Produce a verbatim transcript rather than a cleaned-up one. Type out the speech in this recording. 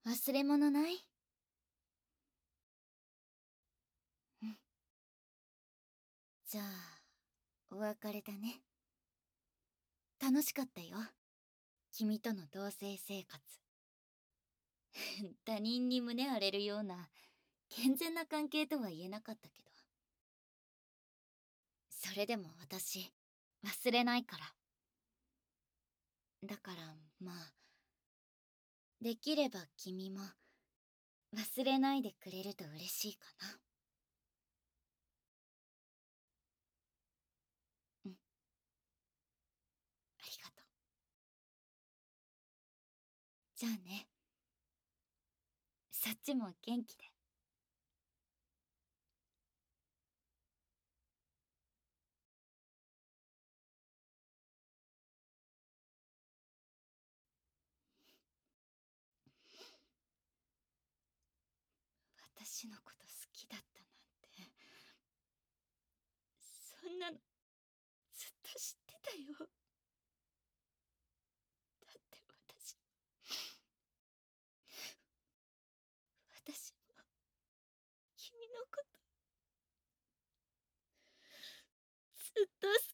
忘れ物ない？うん。じゃあ、お別れだね。楽しかったよ。君との同棲生活。他人に胸荒れるような健全な関係とは言えなかったけど、それでも私忘れないから。だからまあ、できれば君も忘れないでくれると嬉しいかな。うん、ありがとう。じゃあね。そっちも元気で。私のこと好きだったなんて、そんなのずっと知ってたよ。だって私私も君のことずっと好